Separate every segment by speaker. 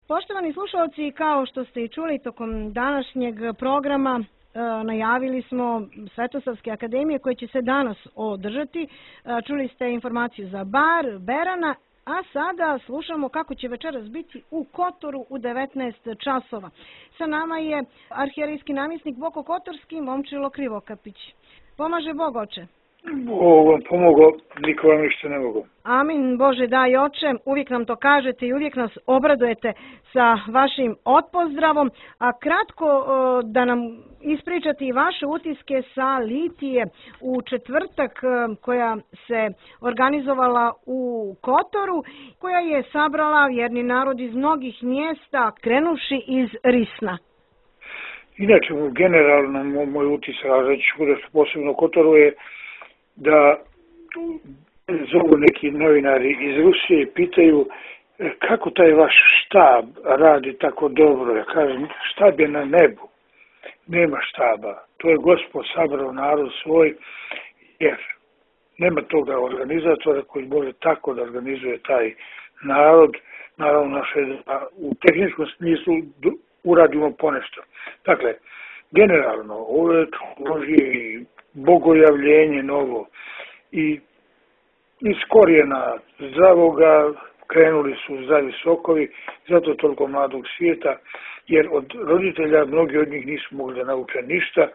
Speaker 1: Poštovani slušalci, kao što ste i čuli tokom današnjeg programa, najavili smo Svetosavske akademije koje će se danas održati. Čuli ste informaciju za bar Berana, a sada slušamo kako će večeras biti u Kotoru u 19 časova. Sa nama je arhijerejski namjesnik Boko Kotorski, Momčilo Krivokapić. Pomaže Bog, oče.
Speaker 2: Bog vam pomogao, niko vam ništa ne mogu.
Speaker 1: Amin, Bože daj, oče, uvijek nam to kažete i uvijek nas obradujete sa vašim otpozdravom, a kratko da nam ispričate i vaše utiske sa litije u četvrtak koja se organizovala u Kotoru, koja je sabrala vjerni narod iz mnogih mjesta, krenuvši iz Risna.
Speaker 2: Inače, generalno moj utisak, reći ću posebno Kotoru je da zovu neki novinari iz Rusije i pitaju kako taj vaš štab radi tako dobro. Ja kažem, štab je na nebu, nema štaba. To je Gospod sabrao narod svoj, jer nema toga organizatora koji može tako da organizuje taj narod. Naravno, naše u tehničkom smislu uradimo ponešto. Dakle, generalno, ove i bogojavljenje novo i iz korijena zdravoga krenuli su zdravi sokovi, zato toliko mladog svijeta, jer od roditelja mnogi od njih nisu mogli da nauče ništa,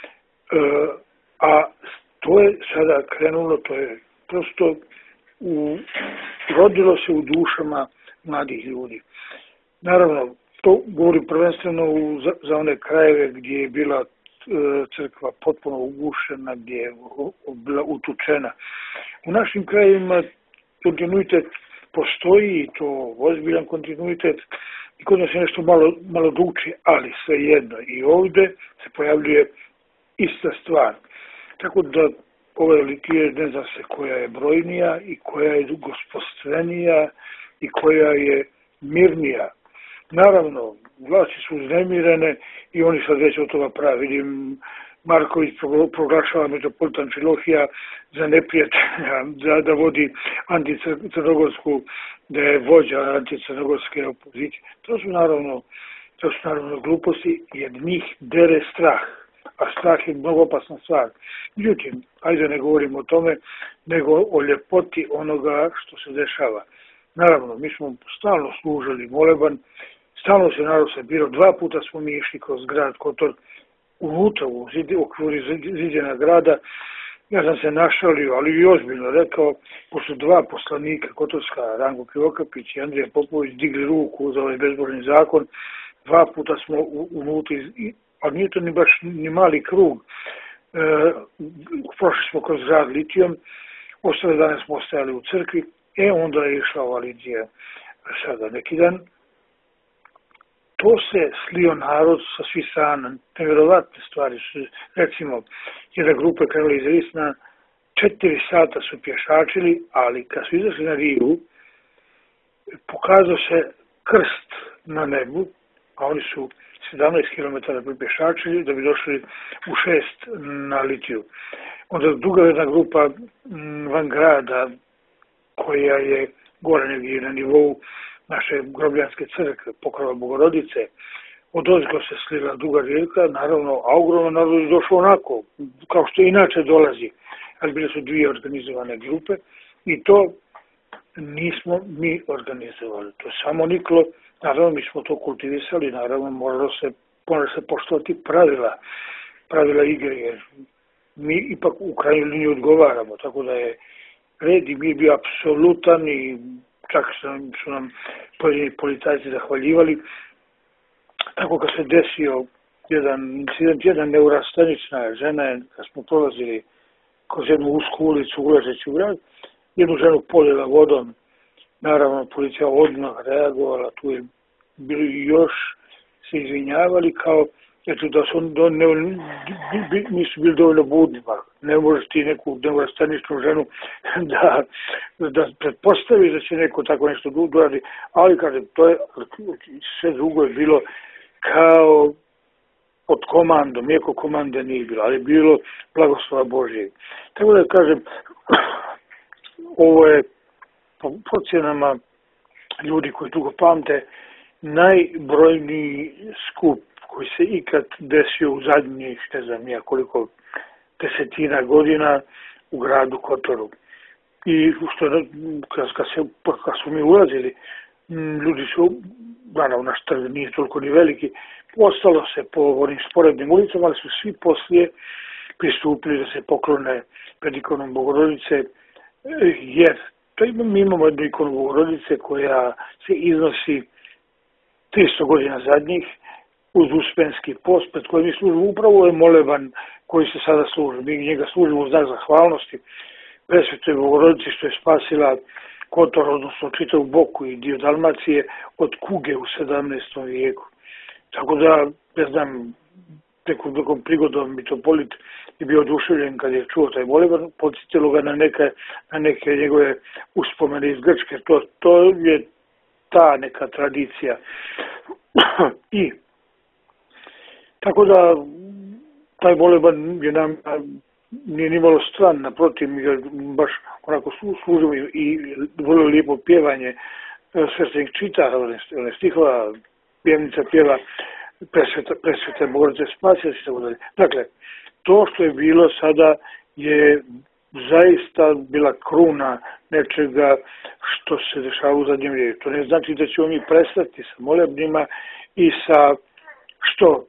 Speaker 2: a to je sada krenulo, to je prosto rodilo se u dušama mladih ljudi. Naravno, to govorim prvenstveno za one krajeve gdje je bila crkva potpuno ugušena, gdje je bila utučena. U našim krajevima kontinuitet postoji i to ozbiljan kontinuitet i kod nas je nešto malo drugčije, ali svejedno i ovdje se pojavljuje ista stvar. Tako da ove litije ne zna se koja je brojnija i koja je gospodstvenija i koja je mirnija. Naravno, vlasti su uznemirene i oni sad već od toga pravi. Vidim, Marković proglašava metropolitan Filohija za neprijatelja, da vodi anticrnogorsku, da je vođa anticrnogorske opozicije. To su naravno gluposti, jer njih dere strah, a strah je mnogo opasna stvar. Međutim, ajde ne govorimo o tome, nego o ljepoti onoga što se dešava. Naravno, mi smo stalno služili moleban, stalno se narod sabirao, 2 puta smo mi išli kroz grad Kotor, unutra u okviru ziđena grada. Ja sam se našalio, ali i ozbiljno rekao, pošto 2 poslanika Kotorska, Ranko Krivokapić i Andrija Popović, digli ruku za ovaj bezbožni zakon, 2 puta smo unutra, a nije to ni baš ni mali krug. Prošli smo kroz grad litijom, ostale dane smo ostajali u crkvi, onda je išla ova litija sada neki dan. To se slio narod sa svih strana, nevjerovatne stvari su, recimo, jedna grupa krenula iz Risna, 4 sata su pješačili, ali kad su izašli na rivu, pokazao se krst na nebu, a oni su 17 km pješačili da bi došli u 6 na litiju. Onda druga jedna grupa van grada, koja je gore negdje na nivou naše grobljanske crkve, Pokrova Bogorodice, odozgo se slila duga rijeka, naravno, a ogromno narod je došlo onako, kao što inače dolazi, ali bile su 2 organizovane grupe i to nismo mi organizovali. To je samo niklo, naravno mi smo to kultivisali, naravno mora se poštovati pravila igre, jer mi ipak u krajnjoj liniji odgovaramo, tako da je red i mi je bio apsolutan i čak su nam pojedini policajci zahvaljivali. Tako kad se desio jedan incident, jedna neurastanična žena je, kad smo prolazili kroz jednu usku ulicu ulazeći u grad, jednu ženu poljela vodom. Naravno, policija odmah reagovala, tu je bili još se izvinjavali kao eto da su nisu bili dovoljno budni, pa ne možeš ti neku neurastaničnu ženu da pretpostaviš da će neko tako nešto uradi, ali kažem, to je sve drugo je bilo kao pod komandom, iako komande nije bilo, ali je bilo blagoslova Božje. Tako da kažem, ovo je po procjenama ljudi koji dugo pamte, najbrojniji skup koji se ikad desio u zadnjih, ne znam nija koliko desetina godina u gradu Kotoru. I kad su mi ulazili, ljudi su, naravno naš trg nije toliko ni veliki, ostalo se po onim sporednim ulicama, ali su svi poslije pristupili da se poklone pred ikonom Bogorodice, jer mi imamo jednu ikonu Bogorodice koja se iznosi 300 godina zadnjih uz Uspenski post, pred kojim mi služimo. Upravo je moleban koji se sada služi. Mi njega služimo u znak zahvalnosti Presvetoj Bogorodici što je spasila Kotor, odnosno čitavu Boku i dio Dalmacije od kuge u 17. vijeku. Tako da, ne znam, nekom prigodom mitropolit je bio oduševljen kad je čuo taj moleban, podsjetilo ga na neke njegove uspomene iz Grčke. To je ta neka tradicija. I tako da taj moleban je nam nije ni malo stran, naprotiv, mi ga baš onako služimo i vrlo lijepo pjevanje sveštenik čita, one stihova, pjevnica pjeva Presvete Bogorodice Spasiteljice i tako dalje. Dakle, to što je bilo sada je zaista bila kruna nečega što se dešava u zadnjem vrijeme. To ne znači da ćemo mi prestati sa molebnima i sa što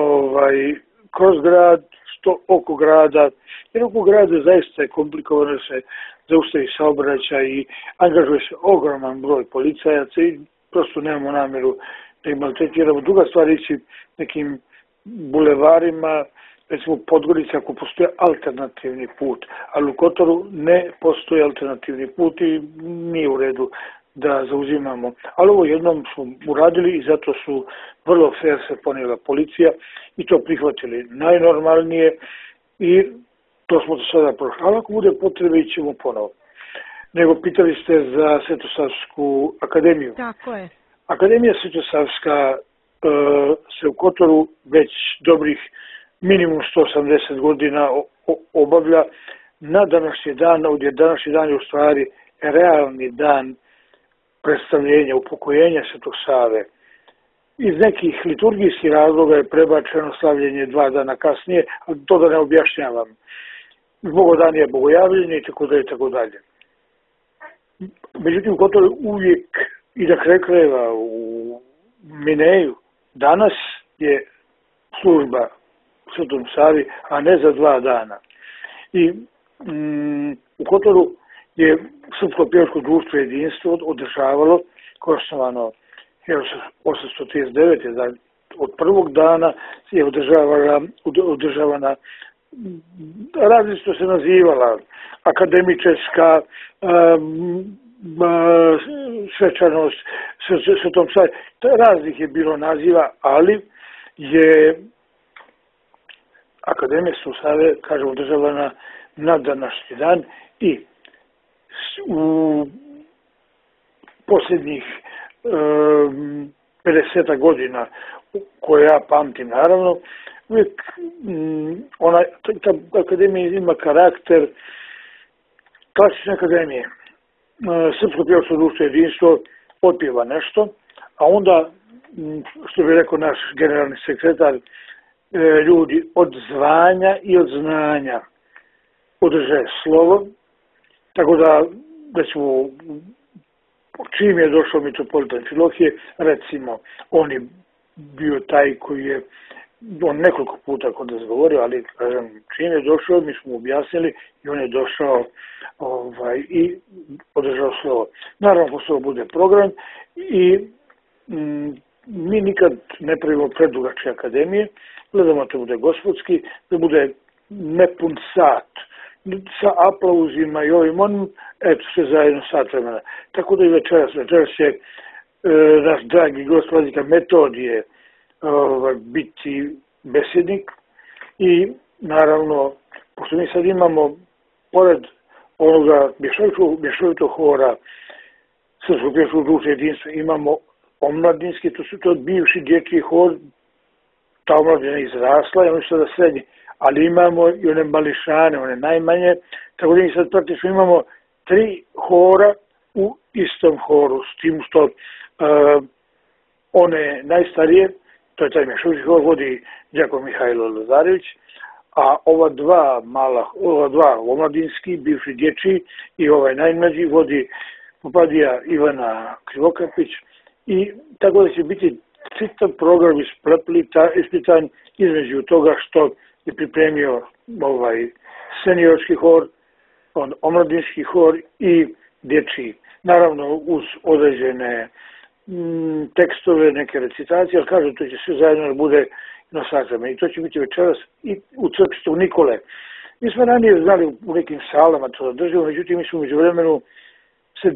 Speaker 2: kroz grad, što oko grada, jer oko grada zaista je komplikovano da se zaustavi saobraćaj i angažuje se ogroman broj policajaca i prosto nemamo namjeru da ih maltretiramo. Druga stvar ići nekim bulevarima, recimo Podgorica, ako postoje alternativni put, ali u Kotoru ne postoji alternativni put i nije u redu da zauzimamo. Ali ovo jednom smo uradili i zato su vrlo fair se ponijela policija i to prihvatili najnormalnije i to smo do sada prošli. Ali ako bude potrebe ićemo ponovo. Nego pitali ste za Svetosavsku akademiju.
Speaker 1: Tako je. Akademija
Speaker 2: Svetosavska se u Kotoru već dobrih minimum 180 godina obavlja na današnji dan, ovdje današnji dan je u stvari realni dan predstavljenja, upokojenja Svetog Save. Iz nekih liturgijskih razloga je prebačeno slavljenje 2 dana kasnije, ali to da ne objašnjavam. Bogodanije bogojavljenje i tako dalje, tako dalje. Međutim, Kotor uvijek i na kraju krajeva u Mineju danas je služba Svetom Savi, a ne za 2 dana. I u Kotoru je Srpsko pjevačko društvo Jedinstvo održavalo, koje je osnovano 1839. Od prvog dana je održavana različito se nazivala akademičarska svečanost Svetom Savi. Raznih je bilo naziva, ali je Akademija Svetog Save, kažem, održavana na današnji dan i u posljednjih 50 godina, koje ja pamtim naravno, uvijek ta akademija ima karakter klasične akademije. Srpsko pjevačko društvo Jedinstvo otpjeva nešto, a onda, što bi rekao naš generalni sekretar, ljudi od zvanja i od znanja održe slovo, tako da recimo čim je došao mitropolit Amfilohije, recimo on je bio taj koji je on nekoliko puta kod nas govorio, ali kažem, čim je došao, mi smo objasnili i on je došao i održao slovo. Naravno, posle bude program i mi nikad ne pravimo predugačke akademije, gledamo da bude gospodski, da bude nepun sat, sa aplauzima i ovim onim, eto, sve zajedno sat vremena. Tako da i večeras će naš dragi gost vladika Metodije biti besjednik i naravno, pošto mi sad imamo, pored onoga mješovitog hora Srpskog pjevačkog društva Jedinstva, imamo omladinski, to je bivši dječji hor, ta omladina je izrasla i ono je sada srednji, ali imamo i one mališane, one najmanje, tako da mi sad praktično imamo 3 hora u istom horu, s tim što one najstarije, to je taj mješoviti hor, vodi đako Mihajlo Lazarević, a ova dva omladinski, bivši dječji i ovaj najmlađi vodi popadija Ivana Krivokapić i tako da će biti čitav program isplitan između toga što je pripremio ovaj seniorski hor, omladinski hor i dječji. Naravno uz određene tekstove, neke recitacije, ali kažem, to će sve zajedno da bude na sahrame. I to će biti večeras i u crkvi Svetog Nikole. Mi smo ranije znali u nekim salama to da držimo, međutim mi smo među vremenu se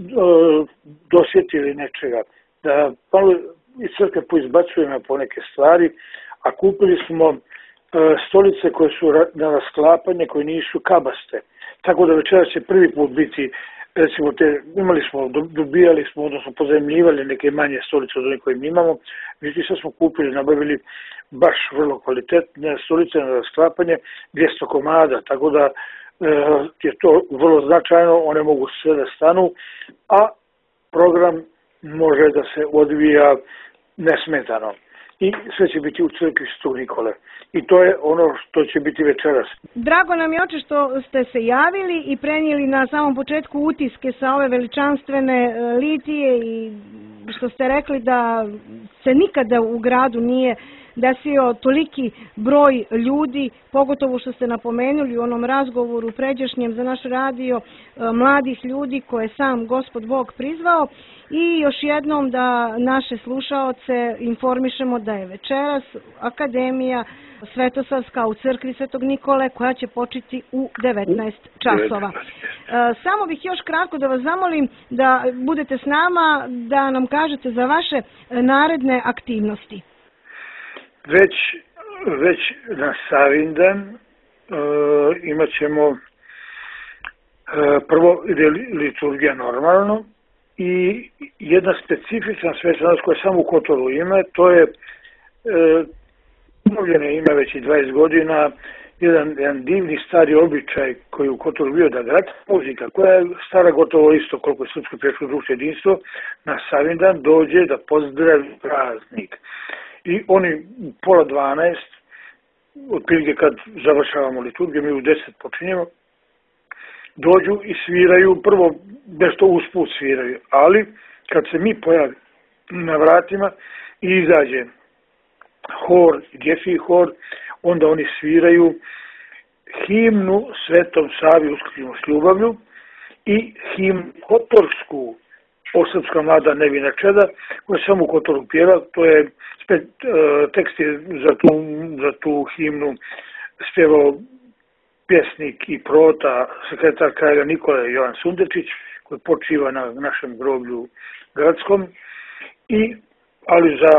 Speaker 2: dosjetili nečega, da malo iz crkve poizbacujemo po neke stvari, a kupili smo stolice koje su na rasklapanje, koje nisu kabaste. Tako da večeras će prvi put biti, recimo, dobijali smo, odnosno pozajmljivali neke manje stolice od onih koje mi imamo, međutim sad smo kupili, nabavili baš vrlo kvalitetne stolice na rasklapanje, 200 komada, tako da je to vrlo značajno, one mogu sve da stanu, a program može da se odvija nesmetano. I sve će biti u crkvi Svetog Nikole. I to je ono što će biti večeras.
Speaker 1: Drago nam je, oče, što ste se javili i prenijeli na samom početku utiske sa ove veličanstvene litije i što ste rekli da se nikada u gradu nije desio toliki broj ljudi, pogotovo što ste napomenuli u onom razgovoru pređašnjem za naš radio, mladih ljudi koje sam Gospod Bog prizvao. I još jednom da naše slušaoce informišemo da je večeras Akademija Svetosavska u crkvi Svetog Nikole koja će početi u 19 časova. Samo bih još kratko da vas zamolim da budete s nama, da nam kažete za vaše naredne aktivnosti.
Speaker 2: Već na Savindan imat ćemo prvo liturgija normalno i jedna specifična svečanost koja samo u Kotoru ima, to je obnovljeno ima već i 20 godina, jedan divni stari običaj koji u Kotoru bio da gradska muzika, koja je stara gotovo isto koliko je Srpsko pješko društvo jedinstvo, na Savindan dođe da pozdravi praznik. I oni u 11:30, otprilike kad završavamo liturgiju, mi u 10 počinjemo, dođu i sviraju, prvo nešto usput sviraju, ali kad se mi pojavi na vratima i izađe hor, dječji hor, onda oni sviraju himnu Svetom Savi uskrsnimo s ljubavlju i himnu kotorsku O srpska mlada nevina čeda, koja se samo u Kotoru pjeva, to je tekst je za tu himnu spjevao pjesnik i prota, sekretar kralja Nikole Jovan Sundečić, koji počiva na našem groblju gradskom, ali za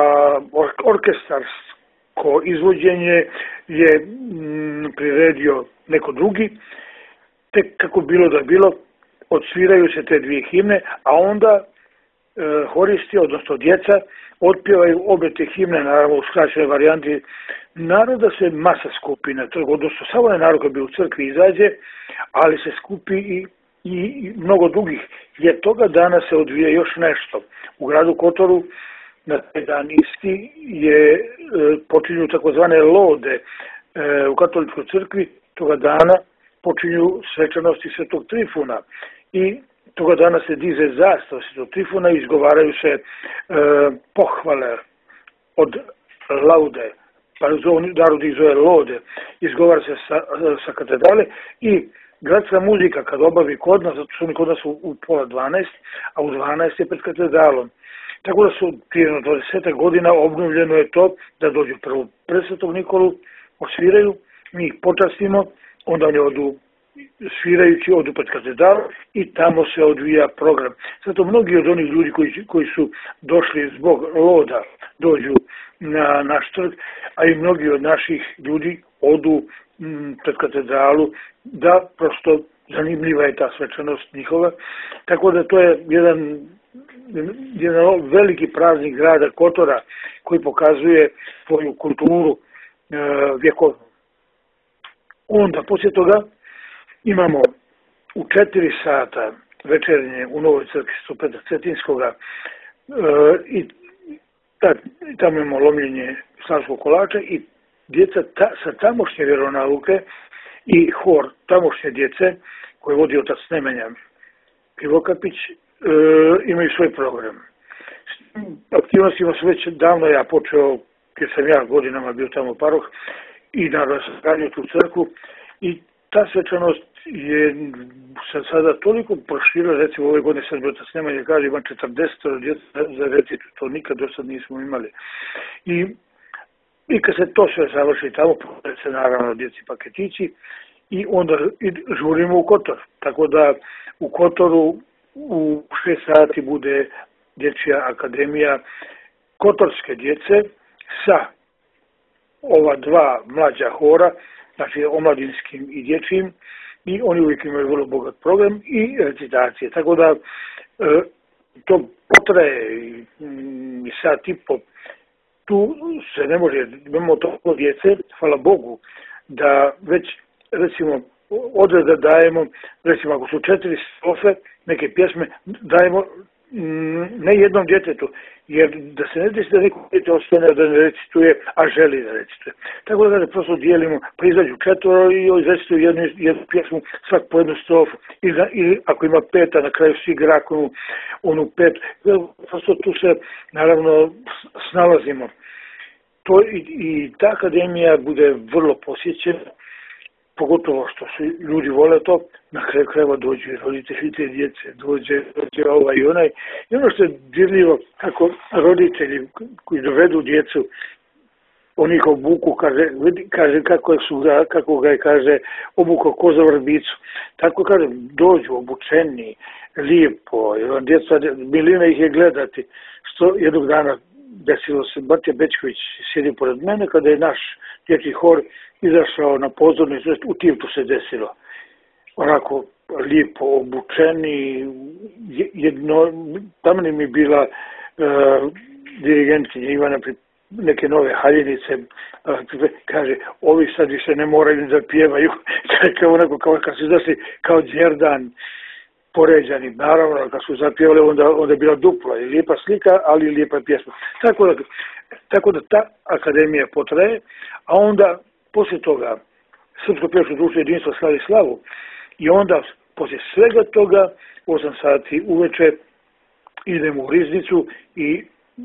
Speaker 2: orkestarsko izvođenje je priredio neko drugi, tek kako bilo da bilo, odsviraju se te dvije himne, a onda horisti, odnosno djeca, otpjevaju obe te himne, naravno u skraćenoj varijanti. Naroda se masa skupi na trgu, odnosno samo je narod koji bi u crkvi izađe, ali se skupi i mnogo drugih, jer toga dana se odvija još nešto. U gradu Kotoru na taj dan isti počinju takozvane lode u katoličkoj crkvi, toga dana počinju svečanosti Svetog Trifuna i toga dana se diže zastava Svetog Trifuna i izgovaraju se pohvale od laude, pa narod ih zove lode, izgovara se sa katedrale i gradska muzika kad obavi kod nas, zato su oni kod nas u 11:30, a u 12 je pred katedralom. Tako da su prije 20 godina obnovljeno je to da dođu prvo pred Svetog Nikolu, osviraju, mi ih počastimo, onda oni svirajući odu pred katedralu i tamo se odvija program. Zato mnogi od onih ljudi koji su došli zbog loda dođu na naš trg, a i mnogi od naših ljudi odu pred katedralu, da prosto zanimljiva je ta svečanost njihova. Tako da to je jedan veliki praznik grada Kotora koji pokazuje svoju kulturu vjekovnu. Onda poslije toga imamo u 4 sata večernje u Novoj crkvi Sv. Petra Cetinskoga i tamo imamo lomljenje slavskog kolača i djeca sa tamošnje vjeronauke i hor tamošnje djece koje vodi otac Nemanja Krivokapić imaju svoj program. Aktivnostima su već davno ja počeo, jer sam ja godinama bio tamo paroh i naravno sam radio tu crkvu i ta svečanost je se sada toliko proširila, recimo ove godine sad otac Nemanja kaže ima 40 djeca za recitu, to nikad do sad nismo imali. I kad se to sve završi tamo, pored se naravno djeci paketići i onda žurimo u Kotor. Tako da u Kotoru u 6 sati bude dječja akademija kotorske djece sa ova dva mlađa hora, znači omladinskim i dječjim, i oni uvijek imaju vrlo bogat program i recitacije. Tako da to potraje i sat i po. Tu se ne može, imamo toliko djece, hvala Bogu, da već, recimo, odreda dajemo, recimo ako su 4 strofe, neke pjesme, dajemo ne jednom djetetu, jer da se ne desi da neko djete ostane da ne recituje, a želi da recituje. Tako da prosto dijelimo, pa izađu 4 i recituju jednu pjesmu, svak po jednu strofu. I ako ima 5, na kraju svi igra onu 5. Prosto tu se, naravno, snalazimo. I ta akademija bude vrlo posjećena, pogotovo što su ljudi vole to, na kraju krajeva dođu i roditelji te djece, dođe ovaj i onaj. I ono što je dirljivo, kako roditelji koji dovedu djecu, oni ih obuku, kaže kako ga je, kaže, obukao ko za vrbicu. Tako kaže, dođu obučeni, lijepo, djeca, milina ih je gledati. Što jednog dana desilo se, Batija Bečković sjedi pored mene, kada je naš dječji hor izašao na pozornicu, u Tivtu se desilo. Onako lijepo obučeni, tamo mi bila dirigentkinja Ivana neke nove haljinice, kaže, ovi sad više ne moraju da pjevaju, kao onako kao kad su izašli kao Đerdan, poređani, naravno, kad su zapjevali, onda je bila dupla i lijepa slika, ali i lijepa pjesma. Tako da ta akademija potraje, a onda poslije toga Srpsko pjevačko društvo jedinstvo slavi slavu i onda poslije svega toga 8 sati uveče idemo u riznicu i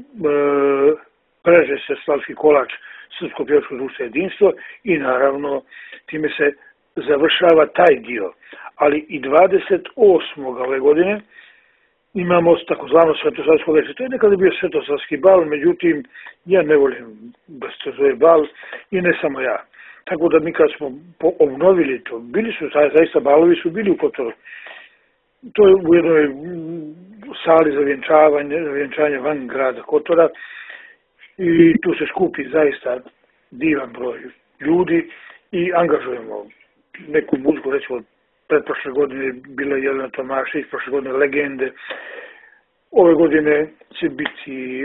Speaker 2: preže se slavski kolač Srpsko pjevačko društvo jedinstvo i naravno time se završava taj dio. Ali i 28. ove godine imamo takozvano svetosavsko veče. To je nekada bio svetosavski bal, međutim, ja ne volim da se zove bal i ne samo ja. Tako da mi kad smo obnovili to, bili su, zaista balovi su bili u Kotoru. To je u jednoj sali za vjenčanje van grada Kotora i tu se skupi zaista divan broj ljudi i angažujemo neku muziku, recimo pretprošle godine bila je Jelena Tomašić, prošle godine Legende. Ove godine će biti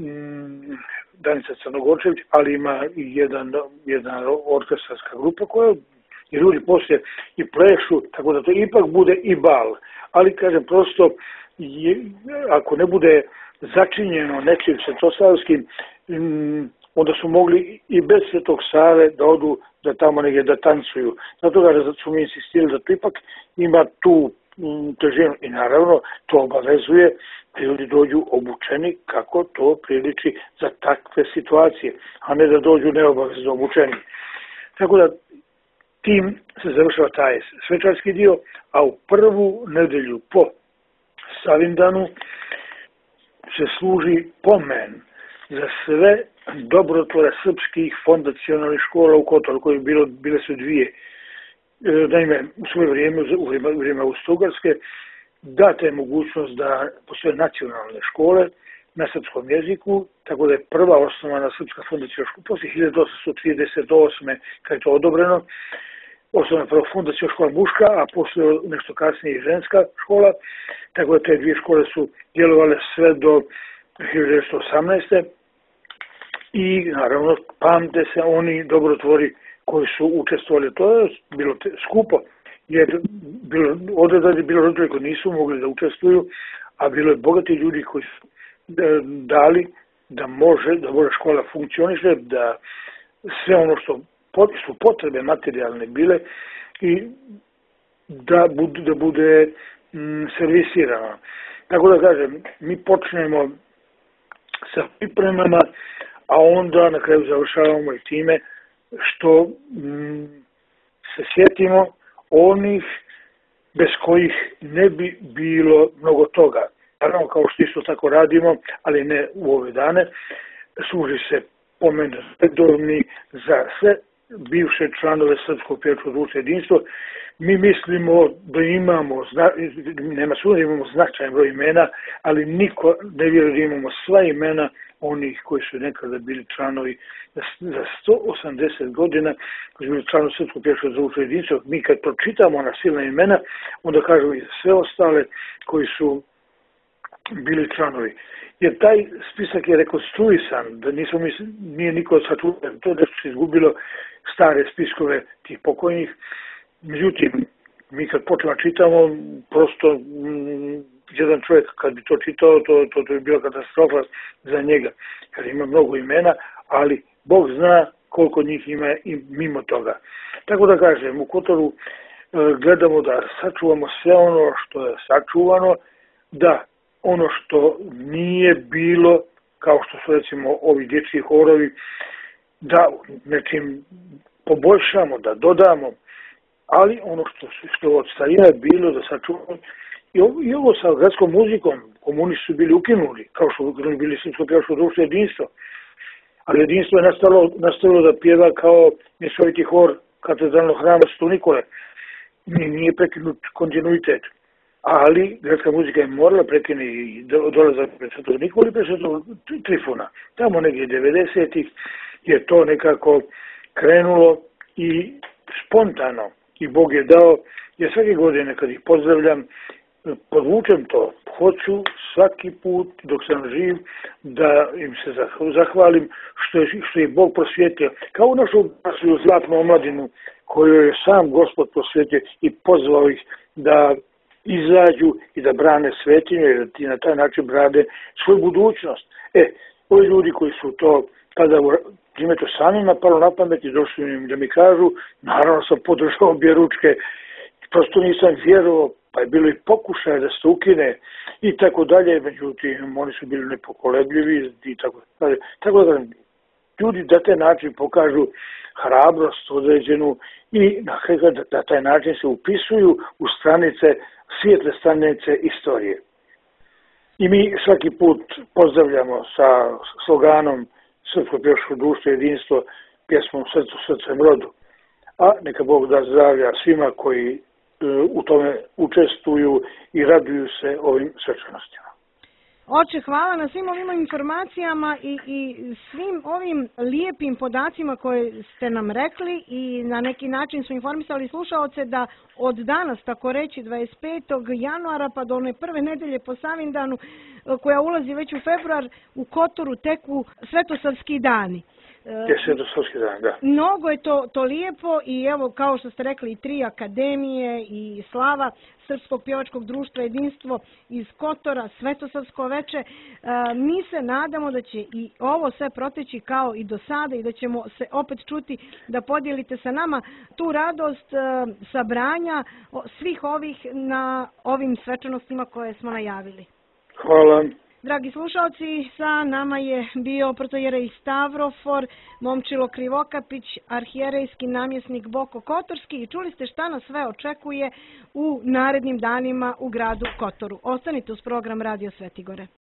Speaker 2: Danica Crnogorčević, ali ima i jedna orkestarska grupa koja i ljudi poslije i plešu, tako da to ipak bude i bal. Ali, kažem, prosto, ako ne bude začinjeno nečim svetosavskim, onda su mogli i bez Svetog Save da odu da tamo negdje da tancuju. Zato da su mi insistirali da to ipak ima tu težinu i naravno to obavezuje da ljudi dođu obučeni kako to priliči za takve situacije, a ne da dođu neobavezno obučeni. Tako da tim se završava taj svečarski dio, a u prvu nedelju po Savindanu se služi pomen za sve dobrotvore srpskih fondacionalnih škola u Kotoru, koje bile su 2. Naime, u svoje vrijeme, u vrijeme Austro-Ugarske, data je mogućnost da postoje nacionalne škole na srpskom jeziku, tako da je prva osnovana srpska fondaciona škola, poslije 1838. kad je to odobreno, osnovna prva fondaciona škola muška, a poslije nešto kasnije i ženska škola, tako da te 2 škole su djelovale sve do 1918. I naravno pamte se oni dobrotvori koji su učestvovali. To je bilo skupo, jer bilo roditelji koji nisu mogli da učestvuju, a bilo je bogati ljudi koji su dali da može škola funkcioniše, da sve ono što su potrebe materijalne bile i da bude servisirano. Tako da kažem, mi počnemo sa pripremama, a onda na kraju završavamo i time što se sjetimo onih bez kojih ne bi bilo mnogo toga. Naravno, kao što isto tako radimo, ali ne u ove dane, služi se pomen redovni za sve bivše članove Srpskog pjevačkog društva Jedinstvo. Mi mislimo da imamo značajan broj imena, ali niko ne vjeruje da imamo sva imena onih koji su nekada bili članovi za 180 godina, koji su bili članovi Srpskog pjevačkog društva Jedinstvo. Mi kad pročitamo ona silna imena, onda kažemo i sve ostale koji su bili članovi. Jer taj spisak je rekonstruisan, da nije niko sačuvao, to da se izgubilo stare spiskove tih pokojnih. Međutim, mi kad počnemo čitamo, prosto jedan čovjek kad bi to čitao, to bi bila katastrofa za njega. Kad ima mnogo imena, ali Bog zna koliko njih ima i mimo toga. Tako da kažem, u Kotoru gledamo da sačuvamo sve ono što je sačuvano, da ono što nije bilo, kao što su recimo ovi dječji horovi, da nečim poboljšamo, da dodamo, ali ono što od starina je bilo da sačuvamo. I ovo sa gradskom muzikom, komunisti su bili ukinuli, kao što su bili Srpsko pjevačko društvo Jedinstvo. Ali Jedinstvo je nastavilo da pjeva kao mješoviti hor katedralnog hrama Svetog Nikole. Nije prekinut kontinuitet. Ali gradska muzika je morala prekinuti i dolazak pred Svetog Nikolu i pred Svetog Trifuna. Tamo negdje 90-ih je to nekako krenulo i spontano. I Bog je dao, jer svake godine kad ih pozdravljam, podvučem to. Hoću svaki put dok sam živ da im se zahvalim što je Bog prosvijetio. Kao u našu zlatnu omladinu koju je sam Gospod prosvijetio i pozvao ih da izađu i da brane svetinje i na taj način brane svoju budućnost. Ovi ljudi koji su to kada njime to sami napalo na pamet i došli im da mi kažu, naravno sam podržao obje ručke, prosto nisam vjerovao, pa je bilo i pokušaje da se ukine i tako dalje, međutim oni su bili nepokolebljivi i tako dalje. Tako da ljudi da taj način pokažu hrabrost određenu i na taj način se upisuju u stranice, svijetle stranice istorije. I mi svaki put pozdravljamo sa sloganom Srpsko pjevačko društvo Jedinstvo pjesmom Srcu srcem rodu. A neka Bog da zdravlja svima koji u tome učestvuju i raduju se ovim svečanostima.
Speaker 1: Oče, hvala na svim ovim informacijama i svim ovim lijepim podacima koje ste nam rekli i na neki način su informisali slušaoce da od danas, tako reći 25. januara pa do one prve nedelje po Savindanu koja ulazi već u februar u Kotoru teku Svetosavski dani.
Speaker 2: Da.
Speaker 1: Mnogo je to lijepo i evo kao što ste rekli i 3 akademije i slava Srpskog pjevačkog društva Jedinstvo iz Kotora, Svetosavsko veče. Mi se nadamo da će i ovo sve proteći kao i do sada i da ćemo se opet čuti da podijelite sa nama tu radost sabranja svih ovih na ovim svečanostima koje smo najavili.
Speaker 2: Hvala.
Speaker 1: Dragi slušalci, sa nama je bio protojerej Stavrofor, Momčilo Krivokapić, arhijerejski namjesnik Boko Kotorski i čuli ste šta nas sve očekuje u narednim danima u gradu Kotoru. Ostanite uz program Radio Svetigore.